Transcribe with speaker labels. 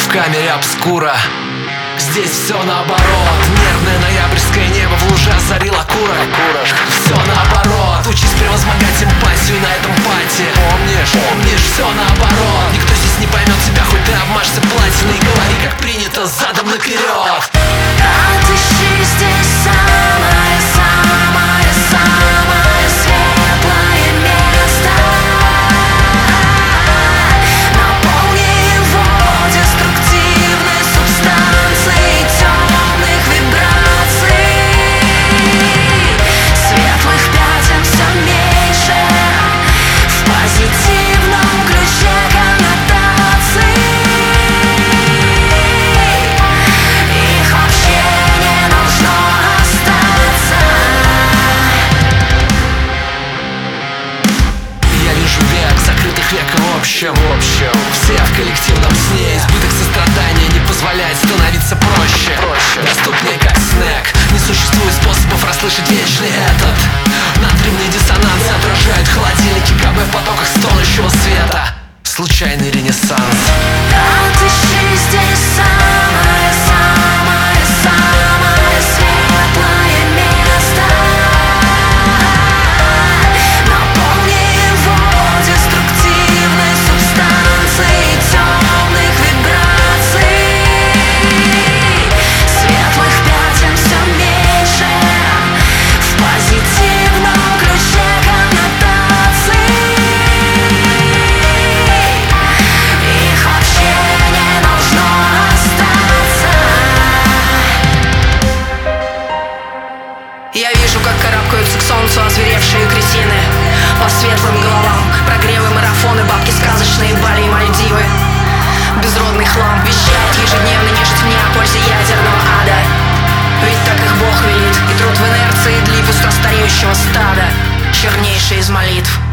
Speaker 1: в камере обскура. Здесь все наоборот. Нервное ноябрьское небо в луже озарило курок. Все наоборот. Учись превозмогать эмпатию на этом пати. Помнишь, все наоборот. Никто здесь не поймет тебя, хоть ты обмажься платиной. Говори, как принято, задом наперед.
Speaker 2: Отыщи здесь самое светлое место. Наполни его деструктивной субстанцией темных вибраций. Светлых пятен все меньше в позитивном ключе коннотаций. Их вообще не должно остаться.
Speaker 1: Я вижу век закрытых век в общем. Все в коллективном сне. Избыток сострадания не позволяет становиться проще. Доступнее как снег. Не существует способов расслышать вечный этот. Натрибный диссонанс отражают холодильники КБ в потоках стонущего света. Случайный ренессанс.
Speaker 2: Отыщи здесь самое светлое место. Наполни его деструктивной субстанцией темных вибраций. Светлых пятен все меньше в позитивном ключе коннотаций. Их вообще не должно остаться. Я вижу, как карабкаются к солнцу озверевшие кретины. По светлым головам прогревы, марафоны, бабки сказочные, Бали и Мальдивы. Безродный хлам вещает ежедневно, нежить мне о пользе ядерного ада. Ведь так их Бог велит, и труд в инерции длит уста стареющего стада, чернейший из молитв.